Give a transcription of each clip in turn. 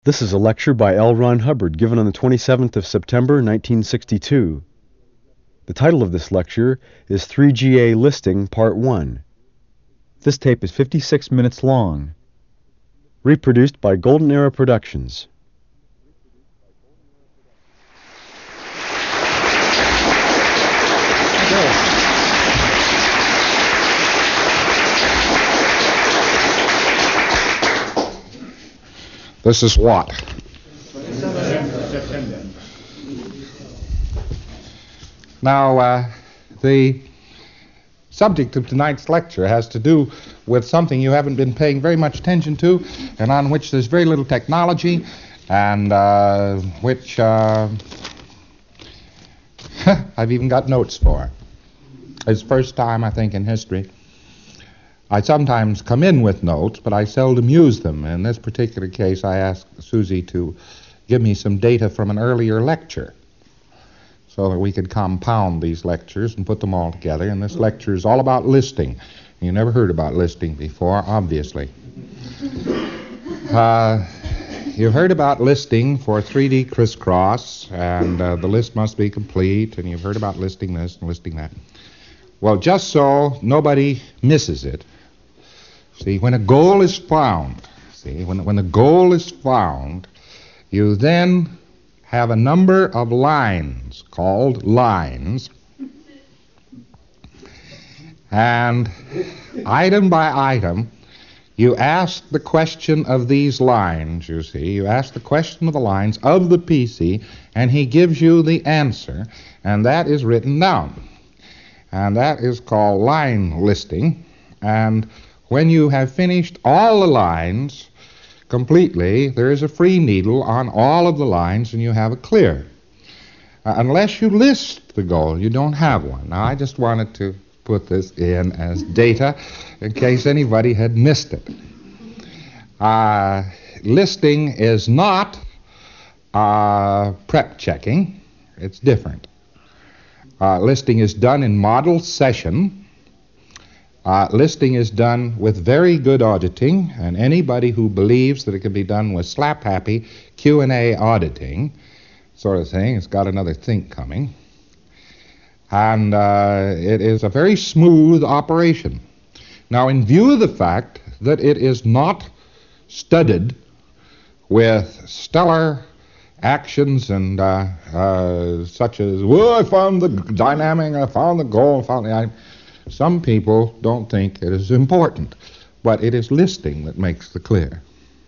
This is a lecture by L. Ron Hubbard given on the 27th of September, 1962. The title of this lecture is 3GA Listing Part 1. This tape is 56 minutes long. Reproduced by Golden Era Productions. This is what? Now, the subject of tonight's lecture has to do with something you haven't been paying very much attention to, and on which there's very little technology, and which I've even got notes for. It's the first time, I think, in history. I sometimes come in with notes, but I seldom use them. In this particular case, I asked Susie to give me some data from an earlier lecture so that we could compound these lectures and put them all together. And this lecture is all about listing. You never heard about listing before, obviously. You've heard about listing for 3D crisscross, and the list must be complete, and you've heard about listing this and listing that. Well, just so nobody misses it, see, when a goal is found, when the goal is found, you then have a number of lines called lines, and item by item, you ask the question of these lines, you see. You ask the question of the lines of the PC, and he gives you the answer, and that is written down. And that is called line listing. And when you have finished all the lines completely, there is a free needle on all of the lines, and you have a clear. Unless you list the goal, you don't have one. Now, I just wanted to put this in as data in case anybody had missed it. Listing is not prep checking. It's different. Listing is done in model session. Listing is done with very good auditing, and anybody who believes that it can be done with slap-happy Q&A auditing sort of thing has got another think coming. And it is a very smooth operation. Now, in view of the fact that it is not studded with stellar actions and such as, well, I found the dynamic, I found the goal, I found the item. Some people don't think it is important, but it is listing that makes the clear.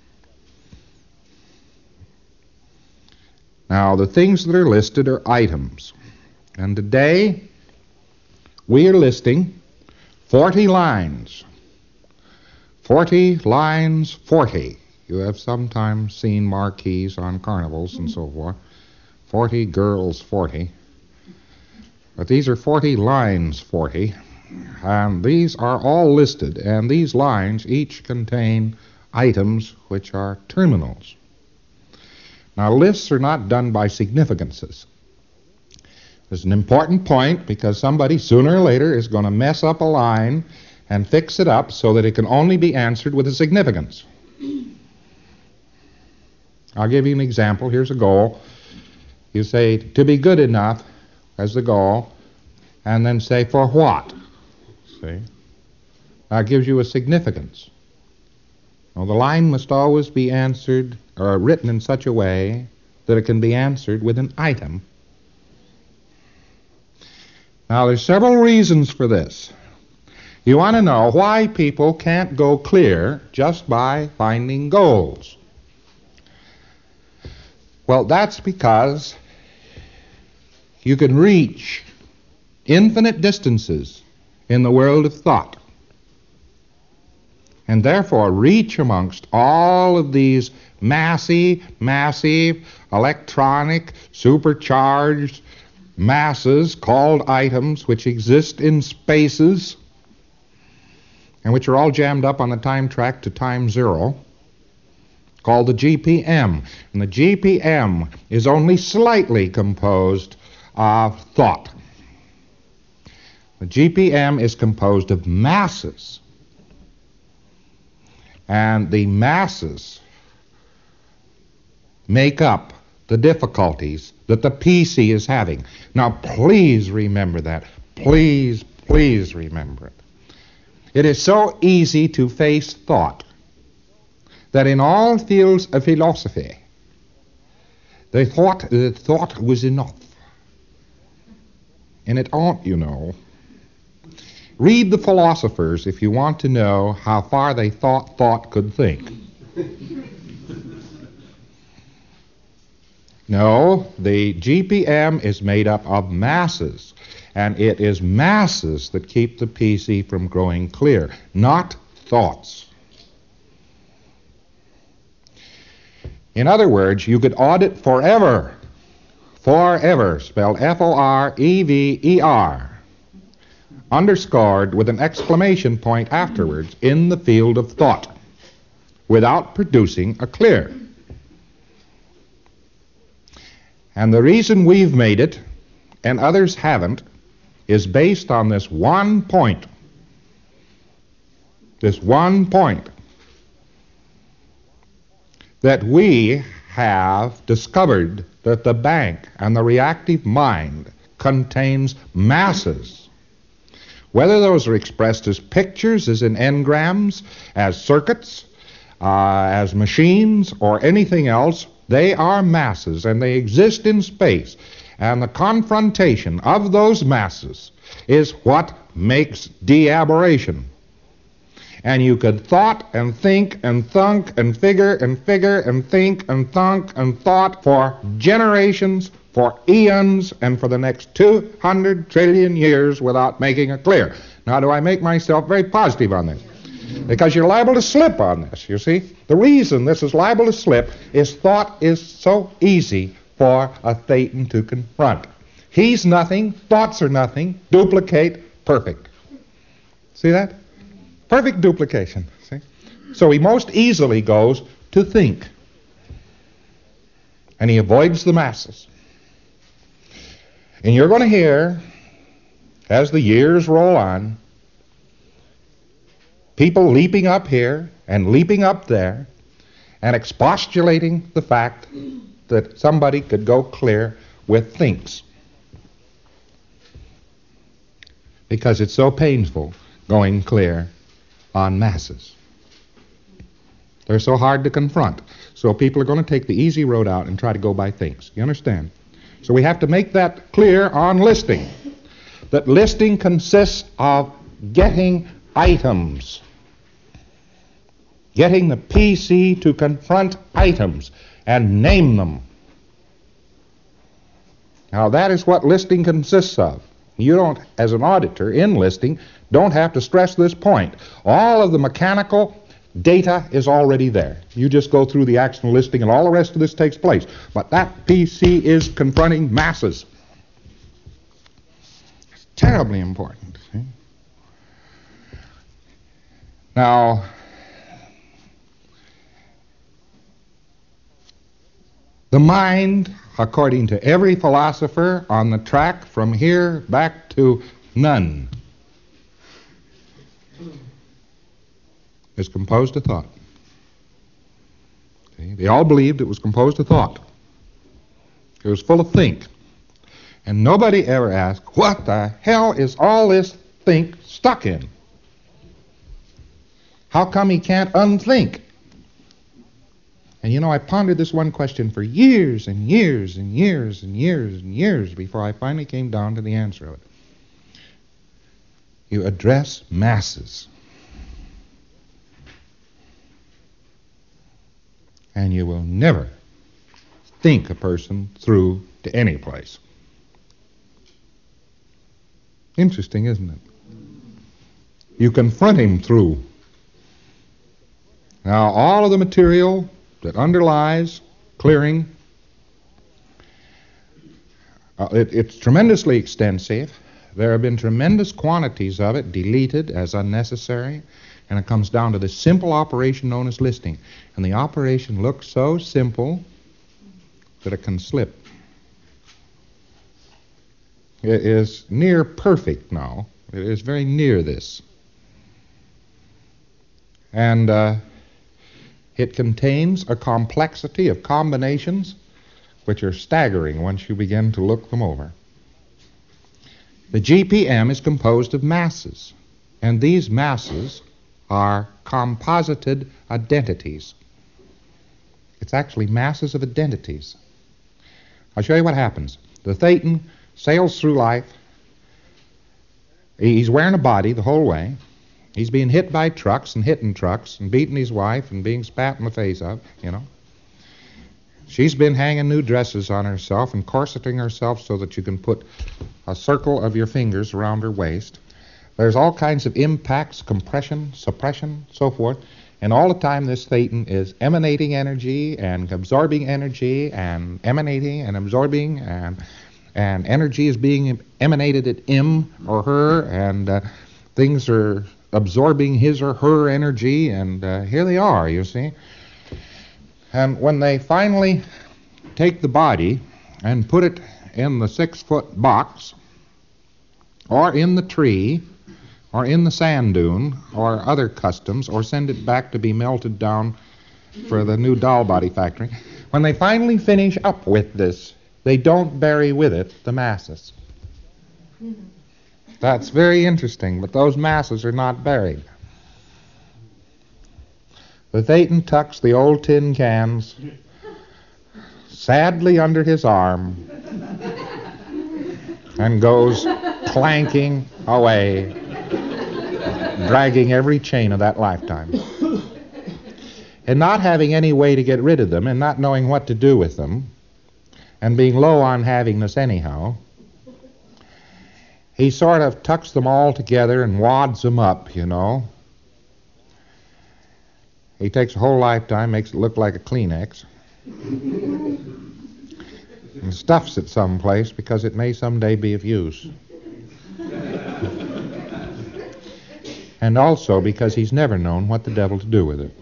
Now, the things that are listed are items. And today, we are listing 40 lines. 40 lines, 40. You have sometimes seen marquees on carnivals and so forth. 40 girls, 40. But these are 40 lines, 40. And these are all listed. And these lines each contain items which are terminals. Now, lists are not done by significances. There's an important point because somebody sooner or later is going to mess up a line and fix it up so that it can only be answered with a significance. I'll give you an example. Here's a goal. You say, to be good enough as the goal, and then say, for what? See? That gives you a significance. Now, the line must always be answered or written in such a way that it can be answered with an item. Now, there's several reasons for this. You want to know why people can't go clear just by finding goals. Well, that's because you can reach infinite distances in the world of thought, and therefore reach amongst all of these massive, electronic, supercharged masses called items which exist in spaces and which are all jammed up on the time track to time zero, called the GPM. And the GPM is only slightly composed of thought. The GPM is composed of masses. And the masses make up the difficulties that the PC is having. Now, please remember that. Please, please remember it. It is so easy to face thought that in all fields of philosophy, they thought that thought was enough. And it aren't, you know. Read the philosophers if you want to know how far they thought thought could think. No, the GPM is made up of masses, and it is masses that keep the PC from growing clear, not thoughts. In other words, you could audit forever, spelled F-O-R-E-V-E-R, underscored with an exclamation point afterwards in the field of thought, without producing a clear. And the reason we've made it, and others haven't, is based on this one point. This one point. That we have discovered that the bank and the reactive mind contains masses. Whether those are expressed as pictures, as in engrams, as circuits, as machines, or anything else, they are masses, and they exist in space. And the confrontation of those masses is what makes de-aberration. And you could thought and think and thunk and figure and think and thunk and thought for generations, for eons, and for the next 200 trillion years without making it clear. Now, do I make myself very positive on this? Because you're liable to slip on this, you see. The reason this is liable to slip is thought is so easy for a thetan to confront. He's nothing, thoughts are nothing, duplicate, perfect. See that? Perfect duplication, see? So he most easily goes to think. And he avoids the masses. And you're going to hear, as the years roll on, people leaping up here and leaping up there and expostulating the fact that somebody could go clear with thinks. Because it's so painful going clear on masses. They're so hard to confront. So people are going to take the easy road out and try to go by thinks. You understand? So we have to make that clear on listing. That listing consists of getting items. Getting the PC to confront items and name them. Now that is what listing consists of. You don't, as an auditor in listing, don't have to stress this point. All of the mechanical data is already there. You just go through the action listing and all the rest of this takes place. But that PC is confronting masses. It's terribly important. See? Now, the mind, according to every philosopher on the track from here back to none, is composed of thought. See? They all believed it was composed of thought. It was full of think. And nobody ever asked, what the hell is all this think stuck in? How come he can't unthink? And you know, I pondered this one question for years and years and years and years and years before I finally came down to the answer of it. You address masses. And you will never think a person through to any place. Interesting, isn't it? You confront him through. Now, all of the material that underlies clearing, it's tremendously extensive. There have been tremendous quantities of it deleted as unnecessary, and it comes down to this simple operation known as listing. And the operation looks so simple that it can slip. It is near perfect now. It is very near this. And It contains a complexity of combinations which are staggering once you begin to look them over. The GPM is composed of masses, and these masses are composited identities. It's actually masses of identities. I'll show you what happens. The Thetan sails through life. He's wearing a body the whole way. He's being hit by trucks and hitting trucks and beating his wife and being spat in the face of, you know. She's been hanging new dresses on herself and corseting herself so that you can put a circle of your fingers around her waist. There's all kinds of impacts, compression, suppression, so forth. And all the time this Thetan is emanating energy and absorbing energy and emanating and absorbing, and energy is being emanated at him or her, and things are absorbing his or her energy, and here they are, you see. And when they finally take the body and put it in the 6-foot box, or in the tree, or in the sand dune, or other customs, or send it back to be melted down for the new doll body factory, when they finally finish up with this, they don't bury with it the masses. That's very interesting, but those masses are not buried. The Thetan tucks the old tin cans sadly under his arm and goes clanking away, dragging every chain of that lifetime. And not having any way to get rid of them and not knowing what to do with them and being low on havingness anyhow, he sort of tucks them all together and wads them up, you know. He takes a whole lifetime, makes it look like a Kleenex, and stuffs it someplace because it may someday be of use. And also because he's never known what the devil to do with it.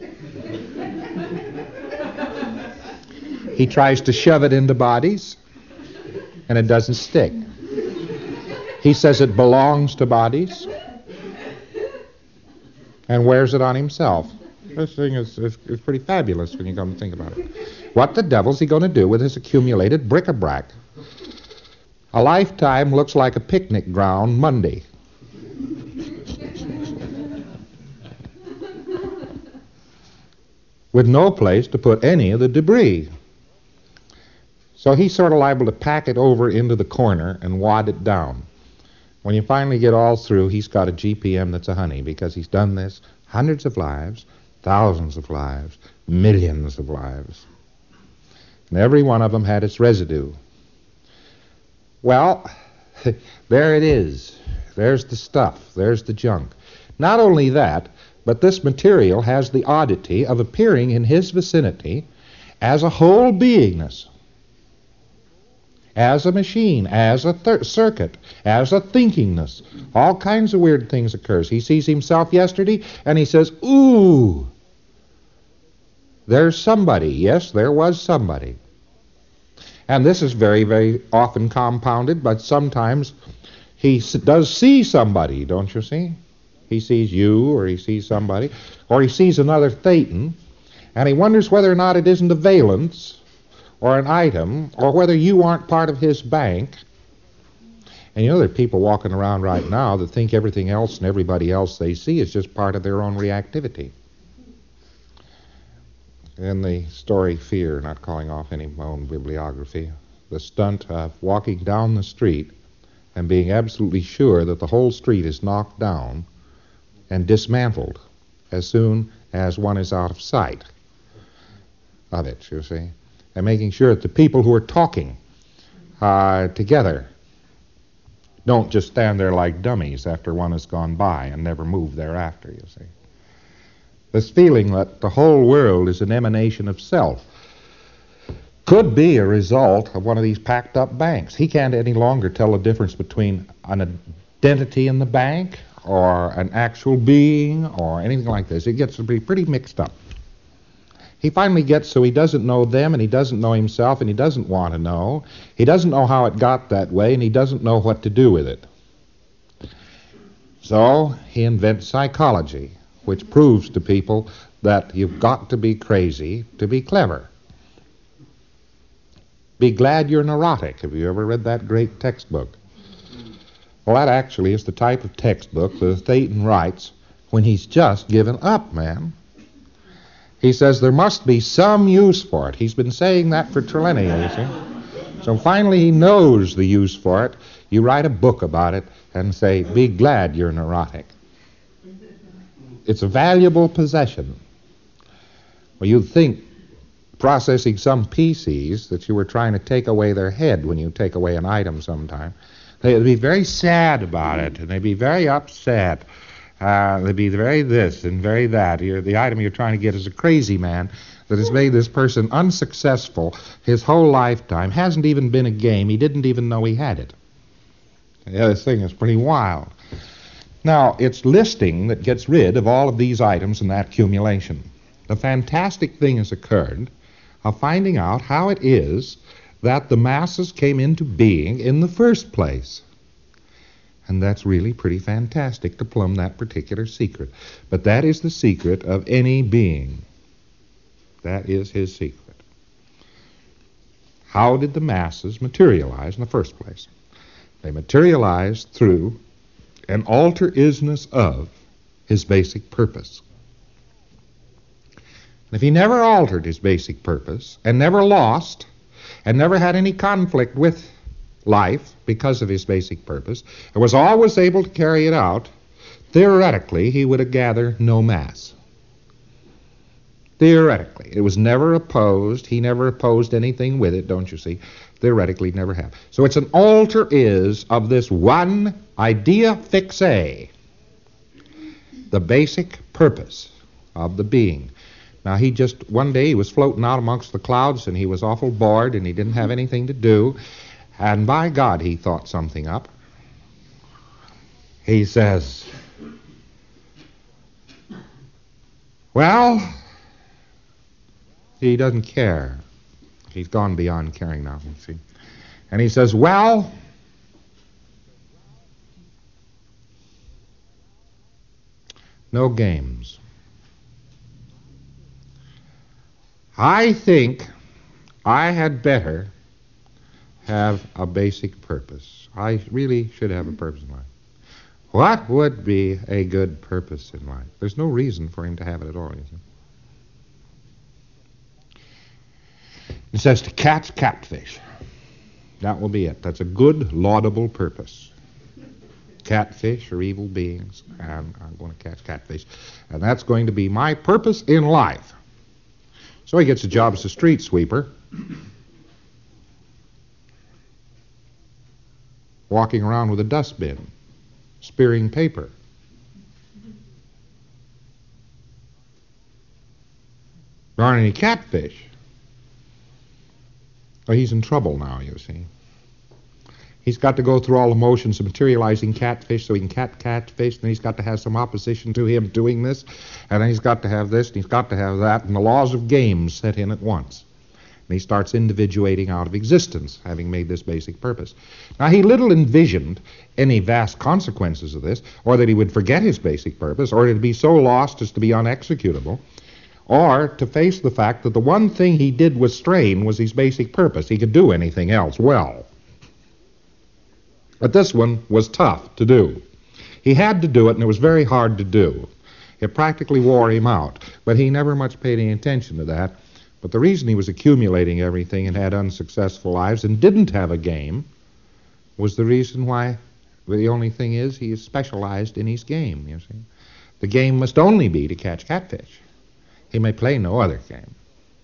He tries to shove it into bodies, and it doesn't stick. He says it belongs to bodies, and wears it on himself. This thing is pretty fabulous when you come to think about it. What the devil's he going to do with his accumulated bric-a-brac? A lifetime looks like a picnic ground Monday. With no place to put any of the debris. So he's sort of liable to pack it over into the corner and wad it down. When you finally get all through, he's got a GPM that's a honey, because he's done this hundreds of lives, thousands of lives, millions of lives. And every one of them had its residue. Well, there it is. There's the stuff. There's the junk. Not only that, but this material has the oddity of appearing in his vicinity as a whole beingness, as a machine, as a circuit, as a thinkingness. All kinds of weird things occurs. He sees himself yesterday, and he says, ooh, there's somebody. Yes, there was somebody. And this is very, very often compounded, but sometimes he does see somebody, don't you see? He sees you, or he sees somebody, or he sees another Thetan, and he wonders whether or not it isn't a valence, or an item, or whether you aren't part of his bank. And you know, there are people walking around right now that think everything else and everybody else they see is just part of their own reactivity. In the story Fear, not calling off any of my own bibliography, the stunt of walking down the street and being absolutely sure that the whole street is knocked down and dismantled as soon as one is out of sight of it, you see. And making sure that the people who are talking together don't just stand there like dummies after one has gone by and never move thereafter, you see. This feeling that the whole world is an emanation of self could be a result of one of these packed up banks. He can't any longer tell the difference between an identity in the bank or an actual being or anything like this. It gets to be pretty mixed up. He finally gets so he doesn't know them, and he doesn't know himself, and he doesn't want to know. He doesn't know how it got that way, and he doesn't know what to do with it. So he invents psychology, which proves to people that you've got to be crazy to be clever. Be glad you're neurotic. Have you ever read that great textbook? Well, that actually is the type of textbook that Thetan writes when he's just given up, man. He says there must be some use for it. He's been saying that for millennia, you see. So finally he knows the use for it. You write a book about it and say, be glad you're neurotic. It's a valuable possession. Well, you'd think processing some PCs that you were trying to take away their head when you take away an item sometime. They'd be very sad about it, and they'd be very upset. They'd be very this and very that. The item you're trying to get is a crazy man that has made this person unsuccessful his whole lifetime. Hasn't even been a game. He didn't even know he had it. Yeah, this thing is pretty wild. Now, it's listing that gets rid of all of these items and that accumulation. The fantastic thing has occurred of finding out how it is that the masses came into being in the first place. And that's really pretty fantastic to plumb that particular secret. But that is the secret of any being. That is his secret. How did the masses materialize in the first place? They materialized through an alter-isness of his basic purpose. And if he never altered his basic purpose, and never lost, and never had any conflict with life because of his basic purpose, and was always able to carry it out, theoretically he would have gathered no mass. Theoretically. It was never opposed. He never opposed anything with it, don't you see? Theoretically, never have. So it's an alter-is of this one idea fixe, the basic purpose of the being. Now, one day he was floating out amongst the clouds, and he was awful bored, and he didn't have anything to do, and by God, he thought something up. He says, well, he doesn't care. He's gone beyond caring now, you see. And he says, well, no games. I think I had better have a basic purpose. I really should have a purpose in life. What would be a good purpose in life? There's no reason for him to have it at all, you see. It says to catch catfish. That will be it. That's a good, laudable purpose. Catfish are evil beings, and I'm going to catch catfish. And that's going to be my purpose in life. So he gets a job as a street sweeper, walking around with a dustbin, spearing paper. There aren't any catfish. Well, he's in trouble now, you see. He's got to go through all the motions of materializing catfish so he can catch catfish, and he's got to have some opposition to him doing this, and then he's got to have this, and he's got to have that, and the laws of games set in at once. And he starts individuating out of existence, having made this basic purpose. Now, he little envisioned any vast consequences of this, or that he would forget his basic purpose, or it'd be so lost as to be unexecutable, or to face the fact that the one thing he did with strain was his basic purpose. He could do anything else well. But this one was tough to do. He had to do it, and it was very hard to do. It practically wore him out, but he never much paid any attention to that. But the reason he was accumulating everything and had unsuccessful lives and didn't have a game was the reason why, the only thing is, he is specialized in his game, you see. The game must only be to catch catfish. He may play no other game.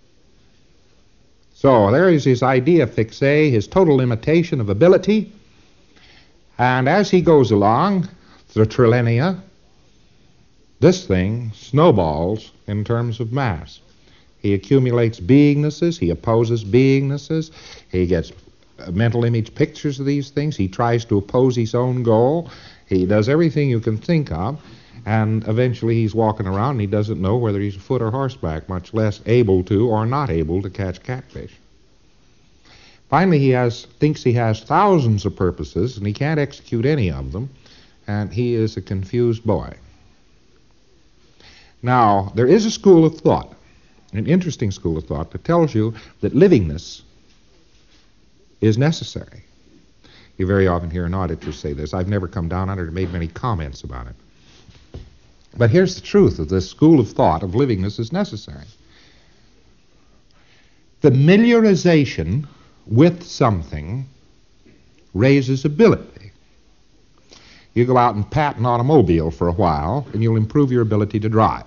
So there is his idea fixe, his total limitation of ability. And as he goes along, the trillennia, this thing snowballs in terms of mass. He accumulates beingnesses, he opposes beingnesses, he gets mental image pictures of these things, he tries to oppose his own goal, he does everything you can think of, and eventually he's walking around and he doesn't know whether he's afoot or horseback, much less able to or not able to catch catfish. Finally, he thinks he has thousands of purposes, and he can't execute any of them, and he is a confused boy. Now, there is a school of thought, an interesting school of thought, that tells you that livingness is necessary. You very often hear an auditor say this. I've never come down on it or made many comments about it. But here's the truth of this school of thought of livingness is necessary. Familiarization with something raises ability. You go out and pat an automobile for a while, and you'll improve your ability to drive.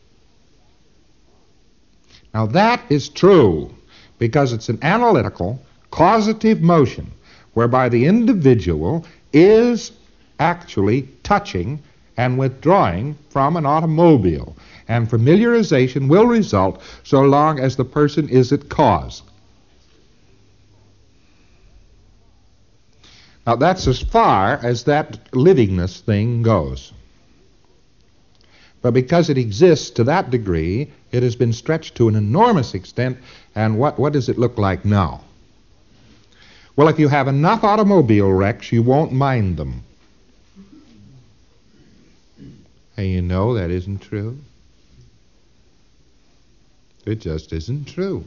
Now that is true because it's an analytical, causative motion whereby the individual is actually touching and withdrawing from an automobile. And familiarization will result so long as the person is at cause. Now that's as far as that livingness thing goes. But because it exists to that degree, it has been stretched to an enormous extent, and what does it look like now? Well, if you have enough automobile wrecks, you won't mind them. And you know that isn't true. It just isn't true.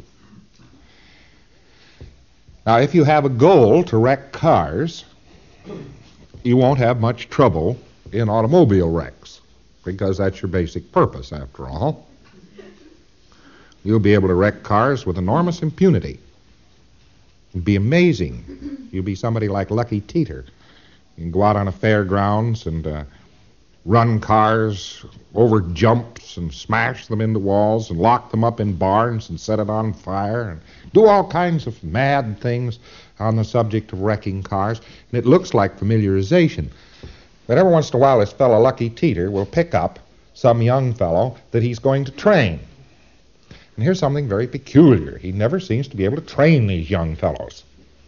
Now, if you have a goal to wreck cars, you won't have much trouble in automobile wrecks, because that's your basic purpose, after all. You'll be able to wreck cars with enormous impunity. It'd be amazing. You'll be somebody like Lucky Teeter. You can go out on a fairgrounds and run cars over jumps and smash them into walls and lock them up in barns and set it on fire and do all kinds of mad things on the subject of wrecking cars. And it looks like familiarization. But every once in a while, this fellow Lucky Teeter will pick up some young fellow that he's going to train. And here's something very peculiar. He never seems to be able to train these young fellows.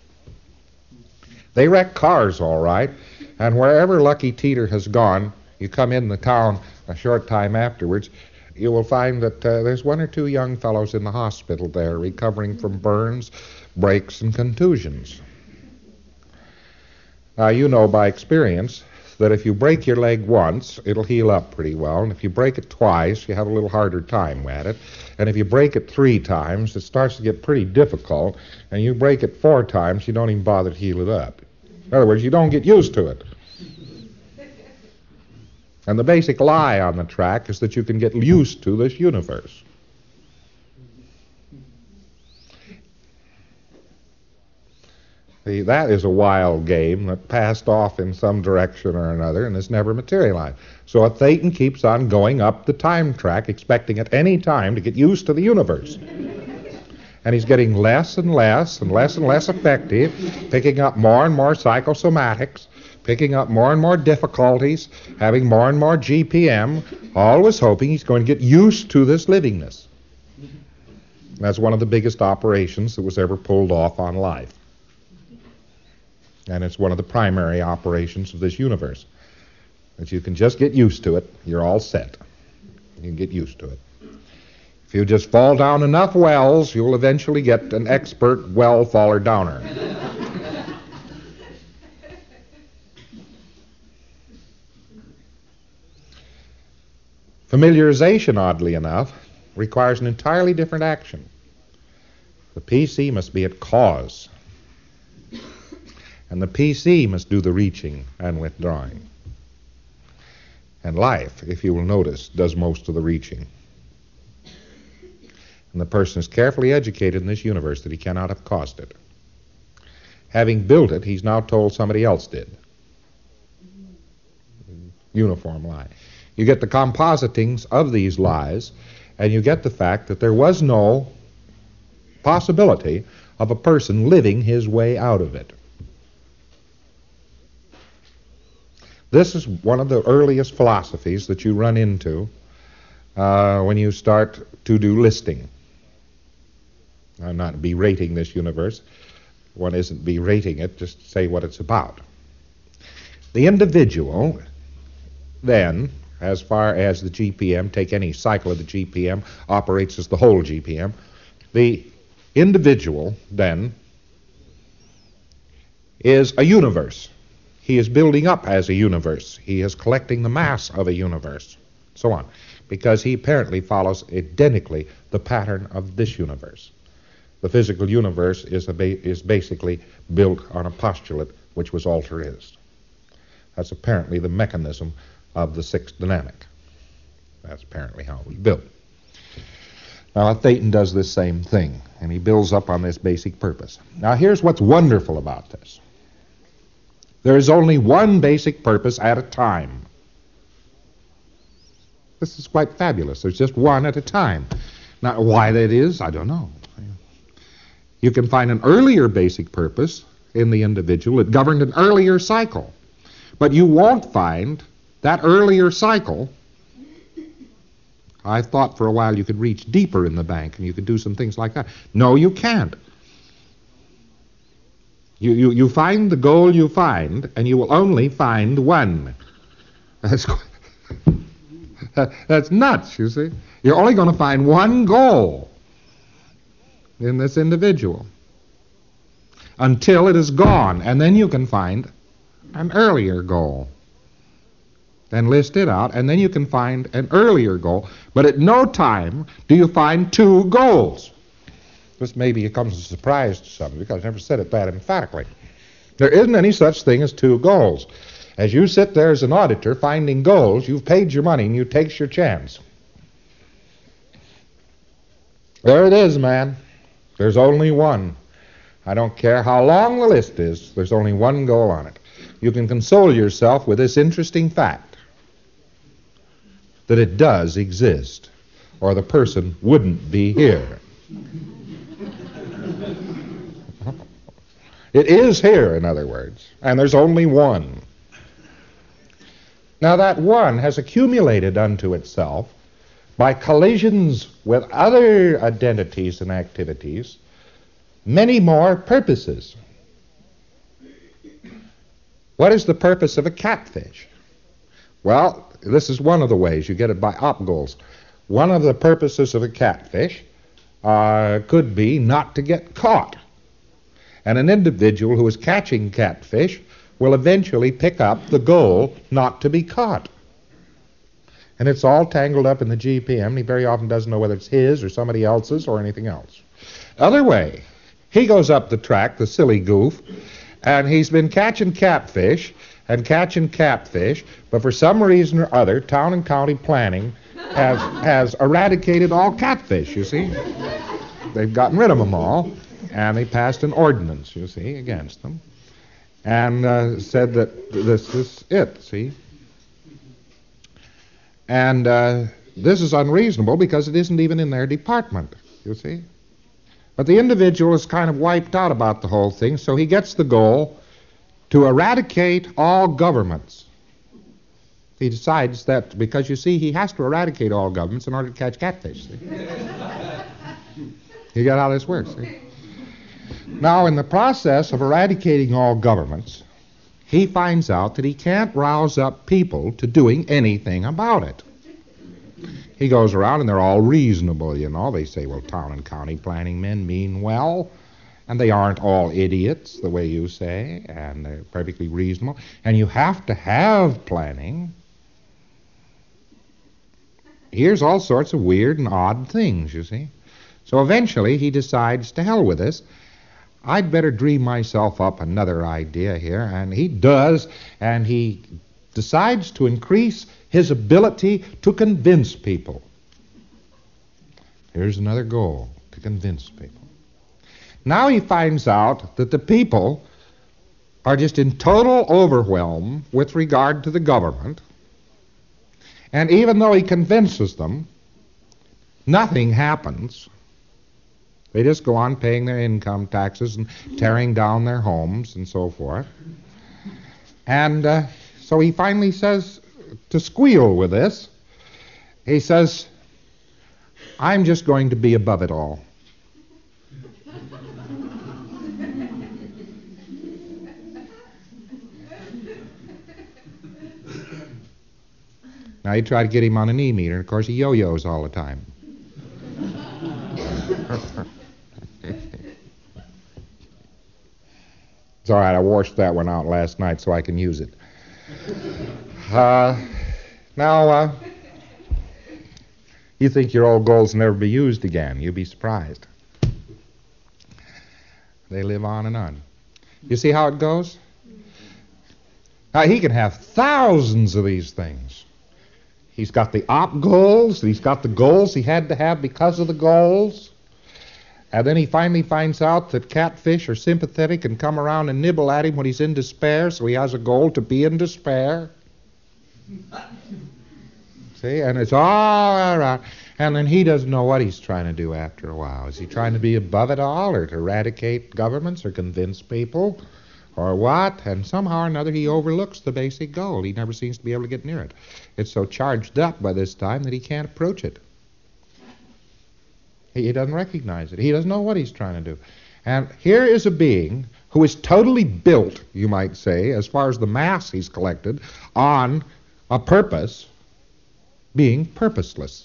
They wreck cars, all right, and wherever Lucky Teeter has gone, you come in the town a short time afterwards, you will find that there's one or two young fellows in the hospital there recovering from burns, breaks, and contusions. Now, you know by experience that if you break your leg once, it'll heal up pretty well, and if you break it twice, you have a little harder time at it, and if you break it 3 times, it starts to get pretty difficult, and you break it 4 times, you don't even bother to heal it up. In other words, you don't get used to it. And the basic lie on the track is that you can get used to this universe. See, that is a wild game that passed off in some direction or another and has never materialized. So a Thetan keeps on going up the time track, expecting at any time to get used to the universe. And he's getting less and less and less and less effective, picking up more and more psychosomatics, picking up more and more difficulties, having more and more GPM, always hoping he's going to get used to this livingness. That's one of the biggest operations that was ever pulled off on life. And it's one of the primary operations of this universe. That you can just get used to it, you're all set. You can get used to it. If you just fall down enough wells, you'll eventually get an expert well faller downer. Familiarization, oddly enough, requires an entirely different action. The PC must be at cause. And the PC must do the reaching and withdrawing. And life, if you will notice, does most of the reaching. And the person is carefully educated in this universe that he cannot have caused it. Having built it, he's now told somebody else did. Uniform lie. You get the compositings of these lies, and you get the fact that there was no possibility of a person living his way out of it. This is one of the earliest philosophies that you run into when you start to do listing. I'm not berating this universe. One isn't berating it, just say what it's about. The individual, then, as far as the GPM, take any cycle of the GPM, operates as the whole GPM. The individual, then, is a universe. He is building up as a universe. He is collecting the mass of a universe, so on. because he apparently follows identically the pattern of this universe. The physical universe is basically built on a postulate which was all there is. That's apparently the mechanism of the sixth dynamic. That's apparently how it was built. Now, Thetan does this same thing, and he builds up on this basic purpose. Now, here's what's wonderful about this. There is only one basic purpose at a time. This is quite fabulous. There's just one at a time. Now, why that is, I don't know. You can find an earlier basic purpose in the individual that governed an earlier cycle. But you won't find that earlier cycle. I thought for a while you could reach deeper in the bank and you could do some things like that. No, you can't. You find the goal you find, and you will only find one. That's nuts, you see. You're only going to find one goal in this individual until it is gone, and then you can find an earlier goal. Then list it out, and then you can find an earlier goal. But at no time do you find two goals. This maybe comes as a surprise to some, because I've never said it that emphatically. There isn't any such thing as two goals. As you sit there as an auditor finding goals, you've paid your money and you take your chance. There it is, man. There's only one. I don't care how long the list is, there's only one goal on it. You can console yourself with this interesting fact, that it does exist, or the person wouldn't be here. It is here, in other words, and there's only one. Now that one has accumulated unto itself by collisions with other identities and activities many more purposes. What is the purpose of a catfish? Well, this is one of the ways you get it by op goals. One of the purposes of a catfish could be not to get caught. And an individual who is catching catfish will eventually pick up the goal not to be caught. And it's all tangled up in the GPM, and he very often doesn't know whether it's his or somebody else's or anything else. Other way, he goes up the track, the silly goof, and he's been catching catfish, but for some reason or other, town and county planning has eradicated all catfish, you see. They've gotten rid of them all, and they passed an ordinance, you see, against them, and said that this is it, see. And this is unreasonable because it isn't even in their department, you see. But the individual is kind of wiped out about the whole thing, so he gets the goal to eradicate all governments. He decides that because, you see, he has to eradicate all governments in order to catch catfish. See? You get how this works, see? Now, in the process of eradicating all governments, he finds out that he can't rouse up people to doing anything about it. He goes around and they're all reasonable, you know. They say, well, town and county planning men mean well, and they aren't all idiots, the way you say, and they're perfectly reasonable. And you have to have planning. Here's all sorts of weird and odd things, you see. So eventually he decides, to hell with this, I'd better dream myself up another idea here. And he does, and he decides to increase his ability to convince people. Here's another goal, to convince people. Now he finds out that the people are just in total overwhelm with regard to the government, and even though he convinces them, nothing happens. They just go on paying their income taxes and tearing down their homes and so forth. And so he finally says, to squeal with this, he says, I'm just going to be above it all. Now you try to get him on an E-meter, and of course he yo-yos all the time. It's all right, I washed that one out last night so I can use it. Now, You think your old goals will never be used again. You'd be surprised. They live on and on. You see how it goes? Now, he can have thousands of these things. He's got the op goals. He's got the goals he had to have because of the goals. And then he finally finds out that catfish are sympathetic and come around and nibble at him when he's in despair, so he has a goal to be in despair. See? And it's all right. And then he doesn't know what he's trying to do after a while. Is he trying to be above it all, or to eradicate governments, or convince people, or what? And somehow or another he overlooks the basic goal. He never seems to be able to get near it. It's so charged up by this time that he can't approach it. He doesn't recognize it. He doesn't know what he's trying to do. And here is a being who is totally built, you might say, as far as the mass he's collected, on a purpose, being purposeless.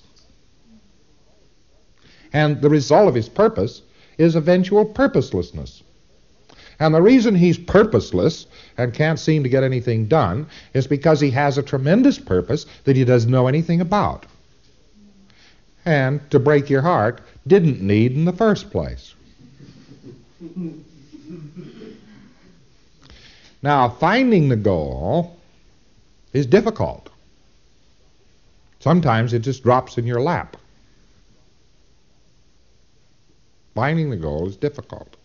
And the result of his purpose is eventual purposelessness. And the reason he's purposeless and can't seem to get anything done is because he has a tremendous purpose that he doesn't know anything about. And, to break your heart, didn't need in the first place. Now, finding the goal is difficult. Sometimes it just drops in your lap. Finding the goal is difficult.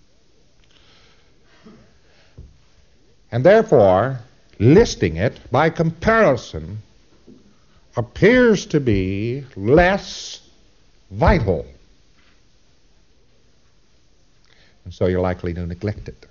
And therefore, listing it by comparison appears to be less vital. And so you're likely to neglect it.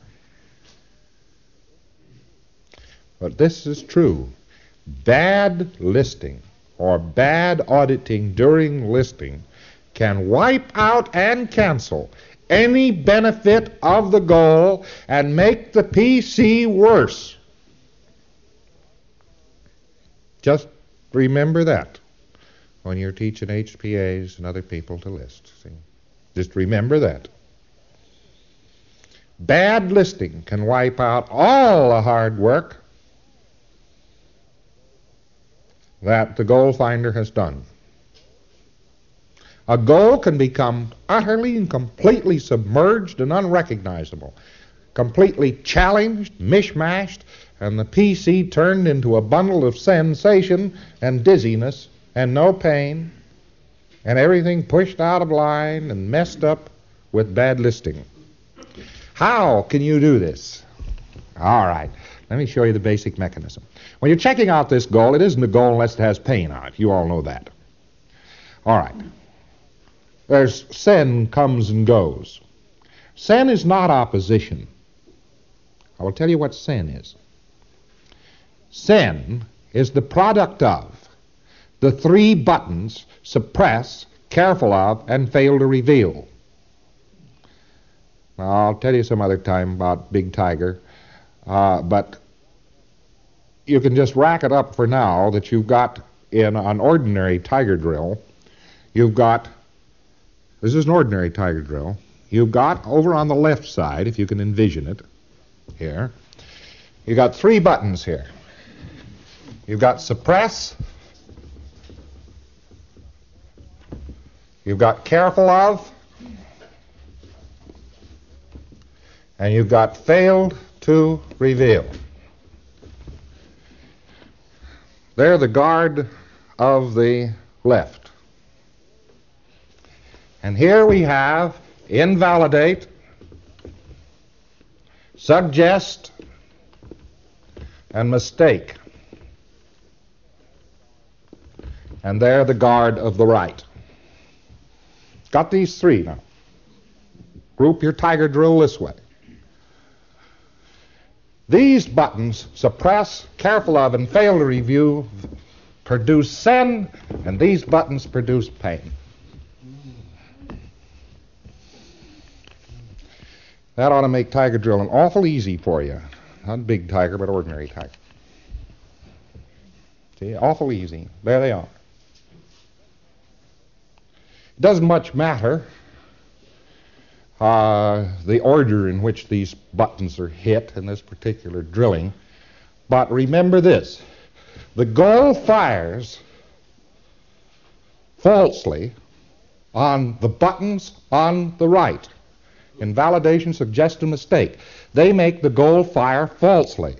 But this is true. Bad listing or bad auditing during listing can wipe out and cancel any benefit of the goal and make the PC worse. Just remember that when you're teaching HPAs and other people to list. See? Just remember that. Bad listing can wipe out all the hard work that the goal finder has done. A goal can become utterly and completely submerged and unrecognizable, completely challenged, mishmashed, and the PC turned into a bundle of sensation and dizziness and no pain, and everything pushed out of line and messed up with bad listing. How can you do this? All right, let me show you the basic mechanism. When you're checking out this goal, it isn't a goal unless it has pain on it. You all know that. All right. There's sen comes and goes. Sen is not opposition. I will tell you what sen is. Sen is the product of the three buttons: suppress, careful of, and fail to reveal. Now, I'll tell you some other time about Big Tiger, but you can just rack it up for now that you've got in an ordinary tiger drill, you've got, this is an ordinary tiger drill, you've got over on the left side, if you can envision it here, you've got three buttons here. You've got suppress, you've got careful of, and you've got failed to reveal. They're the guard of the left. And here we have invalidate, suggest, and mistake. And they're the guard of the right. Got these three now. Group your tiger drill this way. These buttons, suppress, careful of, and fail to review, produce sen, and these buttons produce pain. That ought to make tiger drilling awful easy for you. Not big tiger, but ordinary tiger. See, awful easy. There they are. It doesn't much matter the order in which these buttons are hit in this particular drilling, but remember this: the goal fires falsely on the buttons on the right. Invalidation, suggestion, mistake. They make the goal fire falsely.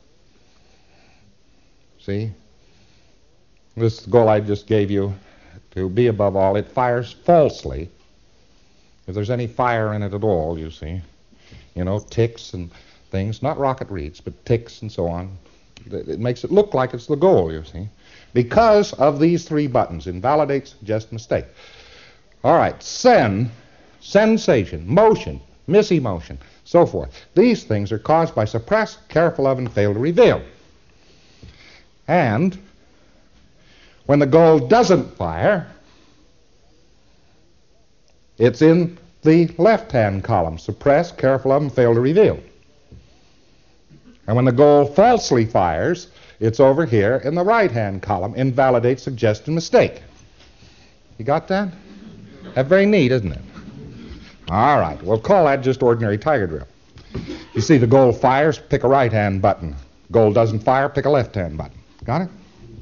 See? This goal I just gave you to be above all, it fires falsely. If there's any fire in it at all, you see. You know, ticks and things, not rocket reeds, but ticks and so on. It makes it look like it's the goal, you see. Because of these three buttons, invalidate, suggest, mistake. All right, sensation, motion, misemotion, so forth. These things are caused by suppress, careful of, and fail to reveal. And when the goal doesn't fire, it's in the left-hand column, suppress, careful of, and fail to reveal. And when the goal falsely fires, it's over here in the right-hand column, invalidate, suggest, and mistake. You got that? That's very neat, isn't it? All right, we'll call that just ordinary tiger drill. You see the goal fires, pick a right-hand button. Goal doesn't fire, pick a left-hand button. Got it?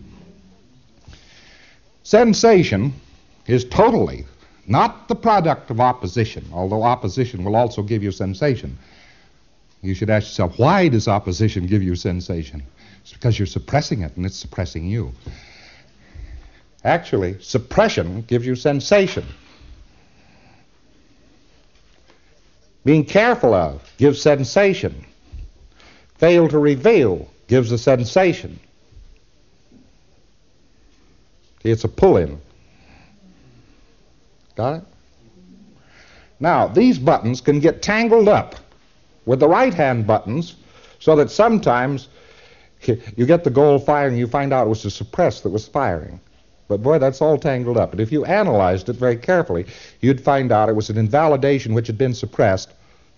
Sensation is totally not the product of opposition, although opposition will also give you sensation. You should ask yourself, why does opposition give you sensation? It's because you're suppressing it, and it's suppressing you. Actually, suppression gives you sensation. Being careful of gives sensation. Fail to reveal gives a sensation. See, it's a pull-in. Got it? Now, these buttons can get tangled up with the right-hand buttons so that sometimes you get the goal firing and you find out it was the suppress that was firing. But boy, that's all tangled up. And if you analyzed it very carefully, you'd find out it was an invalidation which had been suppressed.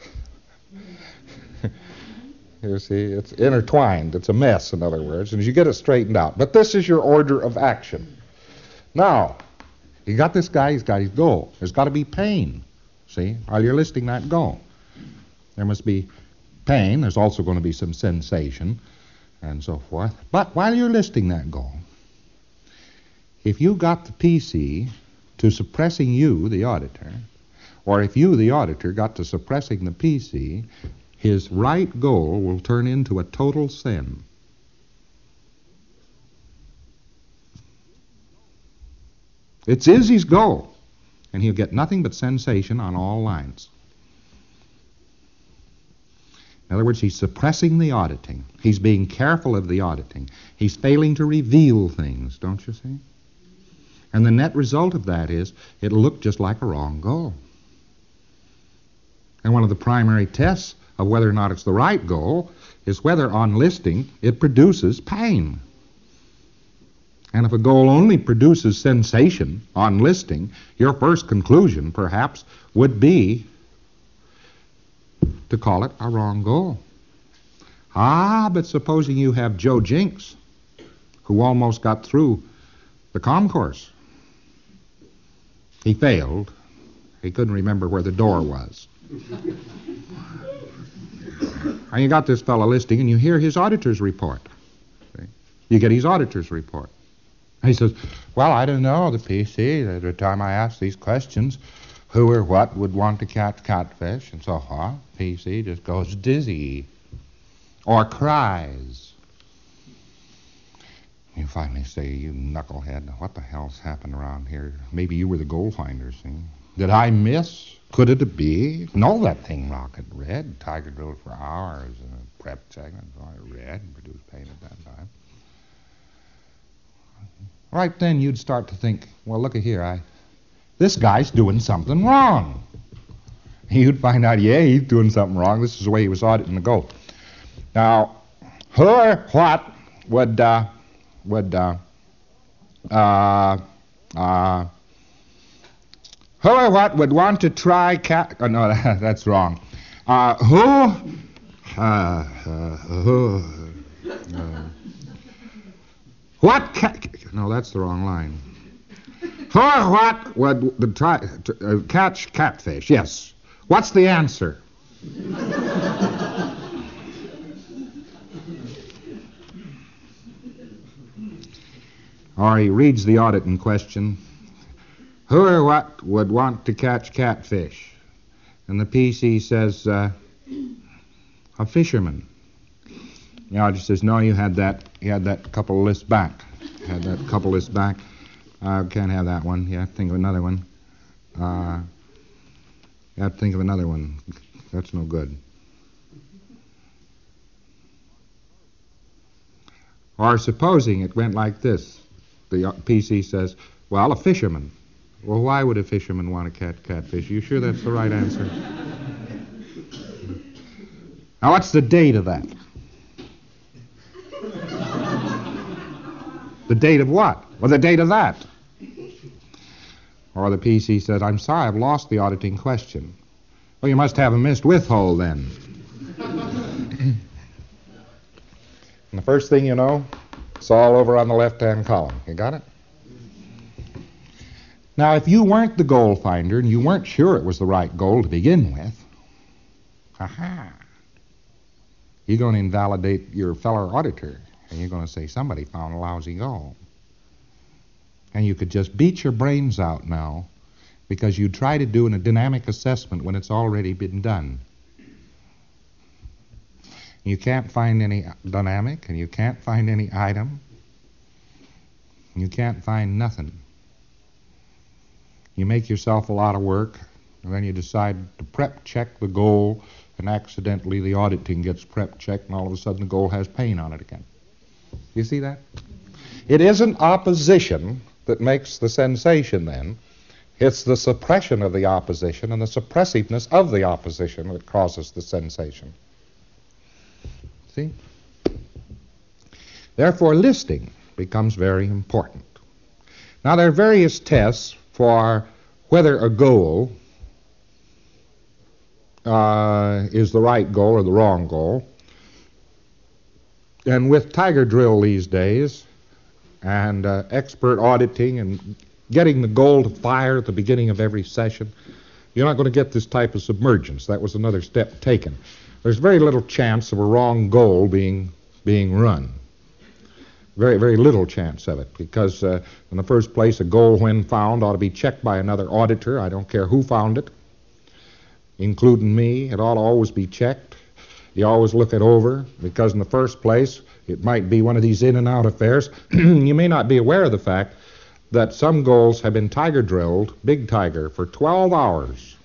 You see, it's intertwined. It's a mess, in other words, and you get it straightened out. But this is your order of action. Now, you got this guy, he's got his goal. There's got to be pain, see, while you're listing that goal. There must be pain. There's also going to be some sensation and so forth. But while you're listing that goal, if you got the PC to suppressing you, the auditor, or if you, the auditor, got to suppressing the PC, his right goal will turn into a total sin. It's Izzy's goal, and he'll get nothing but sensation on all lines. In other words, he's suppressing the auditing. He's being careful of the auditing. He's failing to reveal things, don't you see? And the net result of that is it'll look just like a wrong goal. And one of the primary tests of whether or not it's the right goal is whether on listing it produces pain. And if a goal only produces sensation on listing, your first conclusion, perhaps, would be to call it a wrong goal. But supposing you have Joe Jinks, who almost got through the comm course. He failed. He couldn't remember where the door was. And you got this fellow listing, and you hear his auditor's report. See? You get his auditor's report. And he says, well, I don't know, the PC, at the time I asked these questions, who or what would want to catch catfish, and so on. PC just goes dizzy or cries. You finally say, you knucklehead, what the hell's happened around here? Maybe you were the goal finder, see? Did I miss? Could it be? No, that thing rocket read. Tiger drilled for hours in a prep segment. So I read and produced pain at that time. Right then you'd start to think, well, look at here, this guy's doing something wrong. You'd find out, yeah, he's doing something wrong. This is the way he was auditing the goal. Now, who or what would who or what would want to try no, that's wrong. No, that's the wrong line. Who or what would try to catch catfish? Yes. What's the answer? Or he reads the audit in question. Who or what would want to catch catfish? And the PC says, a fisherman. The auditor says, no, you had that couple lists back. Had that couple lists back. Can't have that one. You have to think of another one. You have to think of another one. That's no good. Or supposing it went like this. The PC says, well, a fisherman. Well, why would a fisherman want to catch catfish? Are you sure that's the right answer? Now, what's the date of that? The date of what? Well, the date of that. Or the PC said, I'm sorry, I've lost the auditing question. Well, you must have a missed withhold then. And the first thing you know, it's all over on the left-hand column. You got it? Now, if you weren't the goal finder and you weren't sure it was the right goal to begin with, you're going to invalidate your fellow auditor, and you're going to say somebody found a lousy goal. And you could just beat your brains out now because you try to do a dynamic assessment when it's already been done. You can't find any dynamic, and you can't find any item. You can't find nothing. You make yourself a lot of work, and then you decide to prep check the goal, and accidentally the auditing gets prep checked, and all of a sudden the goal has pain on it again. You see that? It isn't opposition that makes the sensation then. It's the suppression of the opposition and the suppressiveness of the opposition that causes the sensation. See? Therefore, listing becomes very important. Now, there are various tests for whether a goal is the right goal or the wrong goal. And with Tiger Drill these days, and expert auditing and getting the goal to fire at the beginning of every session, you're not going to get this type of submergence. That was another step taken. There's very little chance of a wrong goal being run. Very, very little chance of it, because in the first place, a goal when found ought to be checked by another auditor. I don't care who found it, including me. It ought to always be checked. You always look it over, because in the first place, it might be one of these in and out affairs. You may not be aware of the fact that some goals have been tiger drilled, big tiger, for 12 hours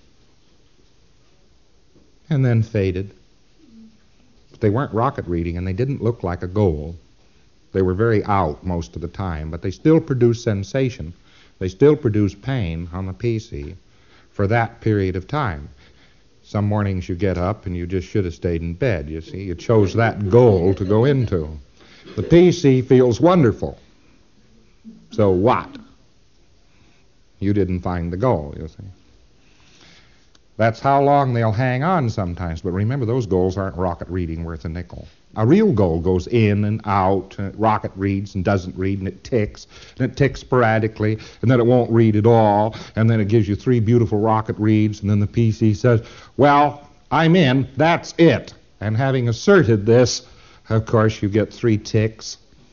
and then faded. But they weren't rocket reading, and they didn't look like a goal. They were very out most of the time, but they still produce sensation. They still produce pain on the PC for that period of time. Some mornings you get up and you just should have stayed in bed, you see. You chose that goal to go into. The PC feels wonderful. So what? You didn't find the goal, you see. That's how long they'll hang on sometimes. But remember, those goals aren't rocket reading worth a nickel. A real goal goes in and out, and it rocket reads and doesn't read, and it ticks sporadically, and then it won't read at all, and then it gives you 3 beautiful rocket reads, and then the PC says, well, I'm in, that's it. And having asserted this, of course, you get 3 ticks.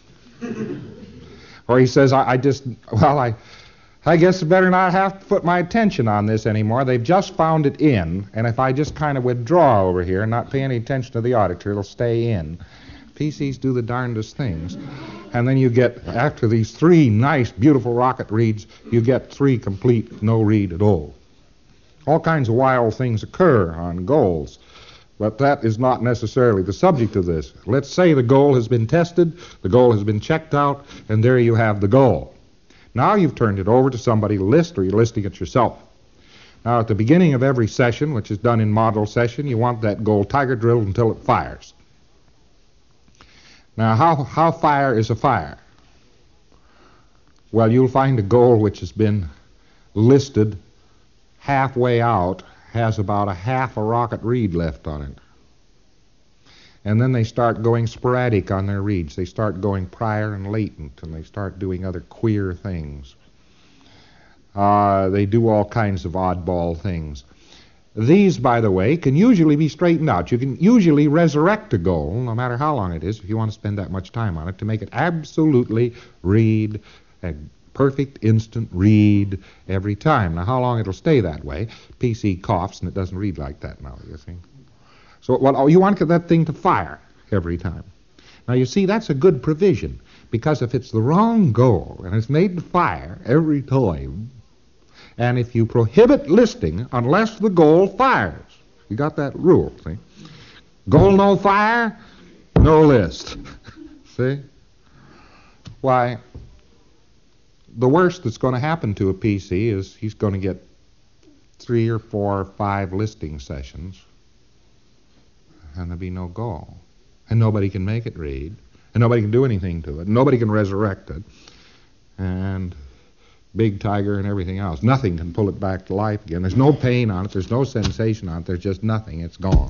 Or he says, I guess I better not have to put my attention on this anymore. They've just found it in, and if I just kind of withdraw over here and not pay any attention to the auditor, it'll stay in. PCs do the darndest things. And then you get, after these 3 nice, beautiful rocket reads, you get 3 complete no read at all. All kinds of wild things occur on goals, but that is not necessarily the subject of this. Let's say the goal has been tested, the goal has been checked out, and there you have the goal. Now you've turned it over to somebody to list, or you're listing it yourself. Now at the beginning of every session, which is done in model session, you want that goal tiger drilled until it fires. Now how fire is a fire? Well, you'll find a goal which has been listed halfway out, has about a half a rocket read left on it. And then they start going sporadic on their reads. They start going prior and latent, and they start doing other queer things. They do all kinds of oddball things. These, by the way, can usually be straightened out. You can usually resurrect a goal, no matter how long it is, if you want to spend that much time on it, to make it absolutely read perfect instant read every time. Now, how long it'll stay that way? PC coughs and it doesn't read like that now, you see. So you want that thing to fire every time. Now, you see, that's a good provision, because if it's the wrong goal and it's made to fire every time, and if you prohibit listing unless the goal fires, you got that rule, see? Goal no fire, no list. See? Why, the worst that's going to happen to a PC is he's going to get 3 or 4 or 5 listing sessions, and there'll be no goal. And nobody can make it read, and nobody can do anything to it, and nobody can resurrect it, and Big Tiger and everything else. Nothing can pull it back to life again. There's no pain on it, there's no sensation on it, there's just nothing. It's gone.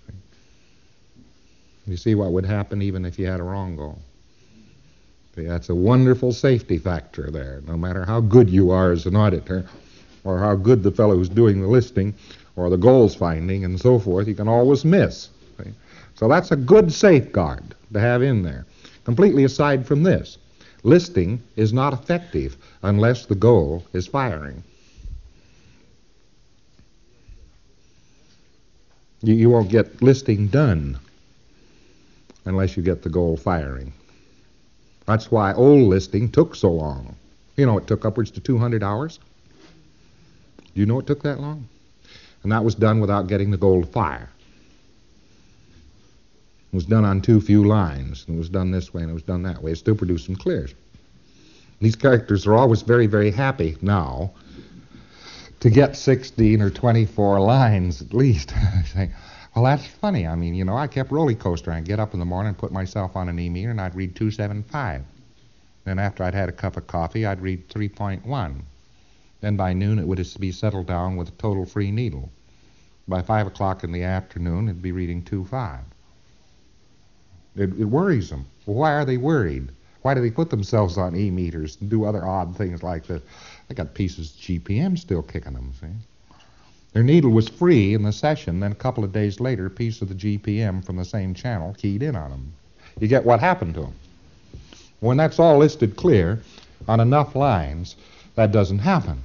You see what would happen even if you had a wrong goal. See, that's a wonderful safety factor there. No matter how good you are as an auditor, or how good the fellow who's doing the listing, or the goals finding, and so forth, you can always miss. See? So that's a good safeguard to have in there. Completely aside from this, listing is not effective unless the goal is firing. You won't get listing done unless you get the goal firing. That's why old listing took so long. You know, it took upwards to 200 hours. Do you know it took that long? And that was done without getting the goal to fire. It was done on too few lines, and it was done this way and it was done that way. It still produced some clears. These characters are always very, very happy now to get 16 or 24 lines at least. I say, well, that's funny. I mean, you know, I kept roller coaster. I'd get up in the morning, put myself on an e-meter, and I'd read 275. Then after I'd had a cup of coffee, I'd read 3.1. Then by noon, it would be settled down with a total free needle. By 5 o'clock in the afternoon, it'd be reading 2.5. It worries them. Well, why are they worried? Why do they put themselves on e-meters and do other odd things like this? They got pieces of GPM still kicking them, see? Their needle was free in the session, then a couple of days later, a piece of the GPM from the same channel keyed in on them. You get what happened to them. When that's all listed clear on enough lines, that doesn't happen.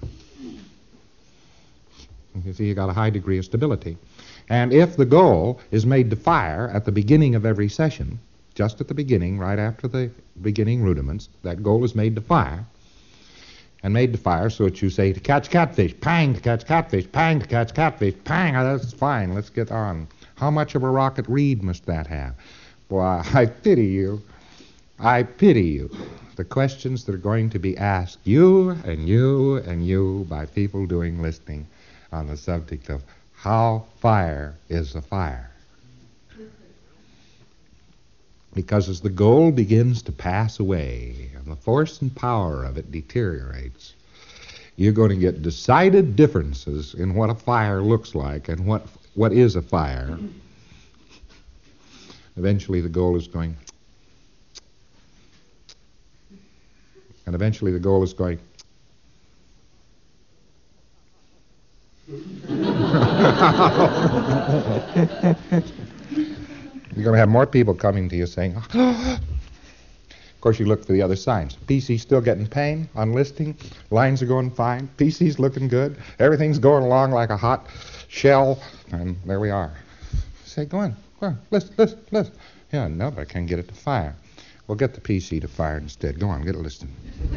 You see, you got a high degree of stability. And if the goal is made to fire at the beginning of every session, just at the beginning, right after the beginning rudiments, that goal is made to fire, and made to fire so that you say, to catch catfish, pang, to catch catfish, pang, to catch catfish, pang, that's fine, let's get on. How much of a rocket read must that have? Boy, I pity you. I pity you. The questions that are going to be asked you and you and you by people doing listening on the subject of how fire is a fire. Because as the goal begins to pass away and the force and power of it deteriorates, you're going to get decided differences in what a fire looks like and what is a fire. Eventually the goal is going, and eventually the goal is going, you're going to have more people coming to you saying, of course you look for the other signs. PC's still getting pain on listing. Lines are going fine. PC's looking good. Everything's going along like a hot shell. And there we are. Say, go on, list. Yeah, no, but I can't get it to fire. Well, get the PC to fire instead. Go on, get it listed.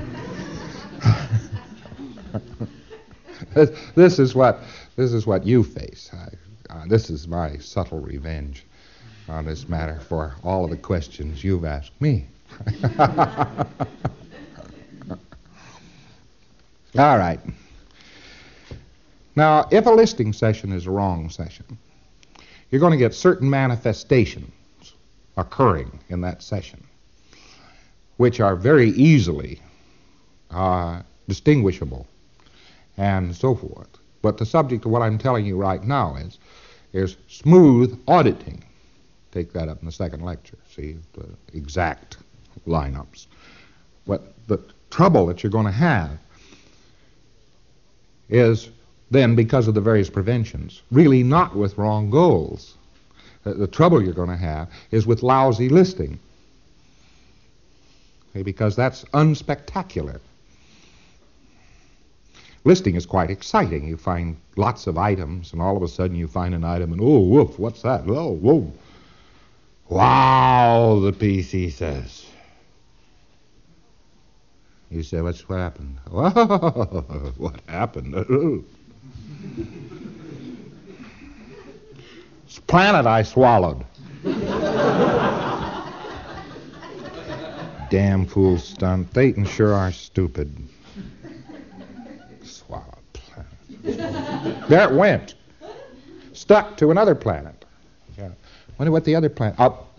This is what you face. This is my subtle revenge on this matter for all of the questions you've asked me. All right. Now, if a listing session is a wrong session, you're going to get certain manifestations occurring in that session, which are very easily distinguishable and so forth. But the subject of what I'm telling you right now is smooth auditing. Take that up in the second lecture, see the exact lineups. What the trouble that you're going to have is then, because of the various preventions, really not with wrong goals. The trouble you're going to have is with lousy listing, okay, because that's unspectacular. Listing is quite exciting. You find lots of items, and all of a sudden you find an item, and oh, woof, what's that? Oh, whoa. Wow, the PC says. You say, what happened? Whoa, what happened? It's a planet I swallowed. Damn fool stunt. They sure are stupid. Swallowed planet. There it went. Stuck to another planet. Yeah. Wonder what the other planet... Up.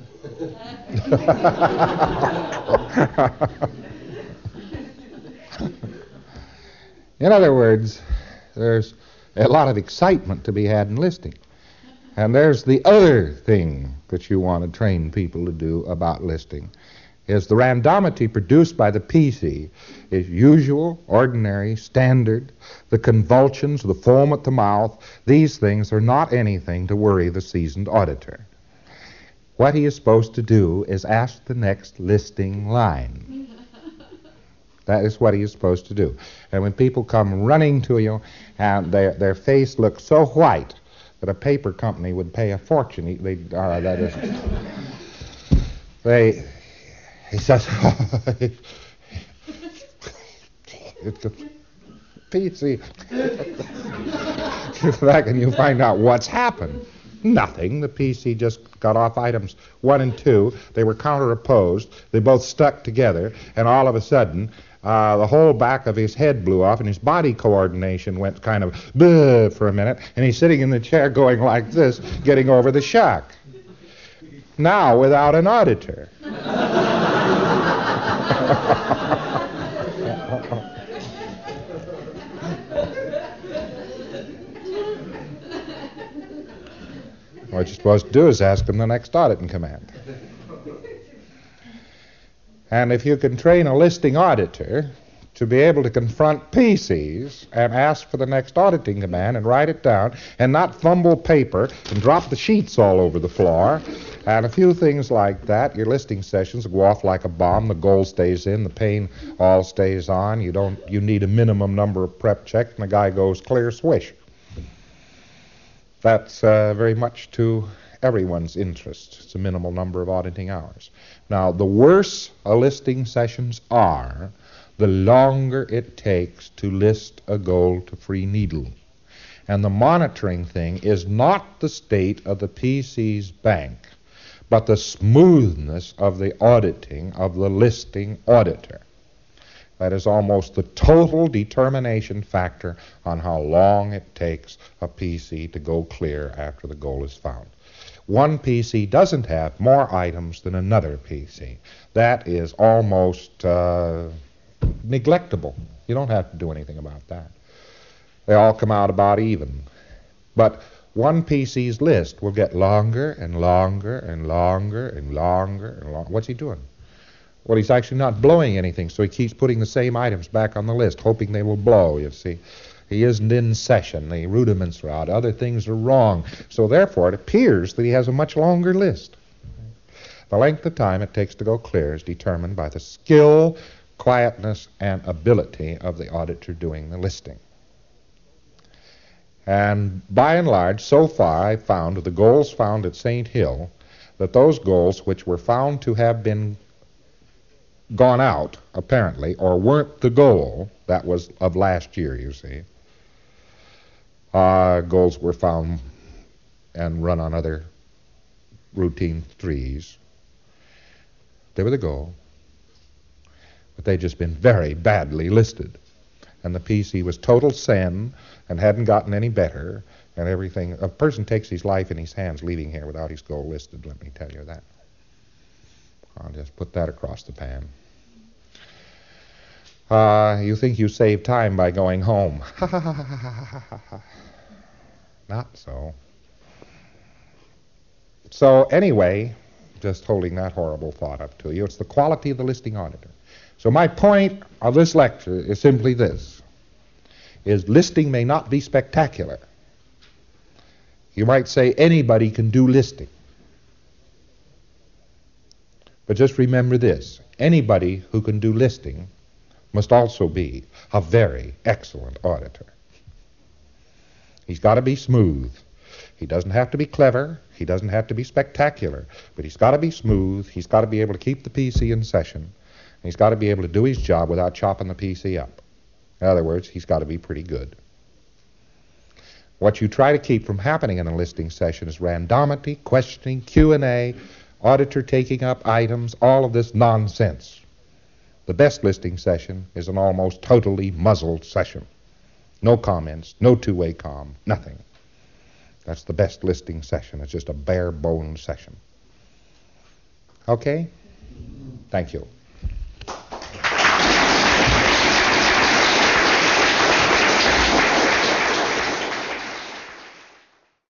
In other words, there's a lot of excitement to be had in listing. And there's the other thing that you want to train people to do about listing, is the randomity produced by the PC is usual, ordinary, standard. The convulsions, the foam at the mouth, these things are not anything to worry the seasoned auditor. What he is supposed to do is ask the next listing line. That is what he is supposed to do. And when people come running to you, and their face looks so white that a paper company would pay a fortune. He says, it's a PC. You go back and you find out what's happened. Nothing. The PC just got off items 1 and 2. They were counter-opposed. They both stuck together, and all of a sudden, the whole back of his head blew off, and his body coordination went kind of bleh for a minute, and he's sitting in the chair going like this, getting over the shock. Now, without an auditor. What you're supposed to do is ask him the next audit in command. And if you can train a listing auditor to be able to confront PCs and ask for the next auditing command and write it down and not fumble paper and drop the sheets all over the floor and a few things like that, your listing sessions will go off like a bomb. The goal stays in, the pain all stays on. You need a minimum number of prep checks, and the guy goes clear swish. That's very much to everyone's interest. It's a minimal number of auditing hours. Now, the worse a listing sessions are, the longer it takes to list a gold to free needle. And the monitoring thing is not the state of the PC's bank, but the smoothness of the auditing of the listing auditor. That is almost the total determination factor on how long it takes a PC to go clear after the goal is found. One PC doesn't have more items than another PC. That is almost neglectable. You don't have to do anything about that. They all come out about even. But one PC's list will get longer and longer and longer and longer and longer. What's he doing? Well, he's actually not blowing anything, so he keeps putting the same items back on the list, hoping they will blow, you see. He isn't in session. The rudiments are out. Other things are wrong. So therefore, it appears that he has a much longer list. The length of time it takes to go clear is determined by the skill, quietness, and ability of the auditor doing the listing. And by and large, so far, I've found with the goals found at St. Hill, that those goals which were found to have been gone out, apparently, or weren't the goal, that was of last year, you see. Goals were found and run on other routine 3s. They were the goal, but they'd just been very badly listed. And the PC was total sin and hadn't gotten any better, and everything. A person takes his life in his hands leaving here without his goal listed, let me tell you that. I'll just put that across the pan. You think you save time by going home. Not so. So anyway, just holding that horrible thought up to you, it's the quality of the listing auditor. So my point of this lecture is simply this, is listing may not be spectacular. You might say anybody can do listing. But just remember this, anybody who can do listing must also be a very excellent auditor. He's got to be smooth. He doesn't have to be clever. He doesn't have to be spectacular. But he's got to be smooth. He's got to be able to keep the PC in session. And he's got to be able to do his job without chopping the PC up. In other words, he's got to be pretty good. What you try to keep from happening in a listing session is randomity, questioning, Q&A, auditor taking up items, all of this nonsense. The best listing session is an almost totally muzzled session. No comments, no two-way comm, nothing. That's the best listing session. It's just a bare-bones session. Okay? Thank you.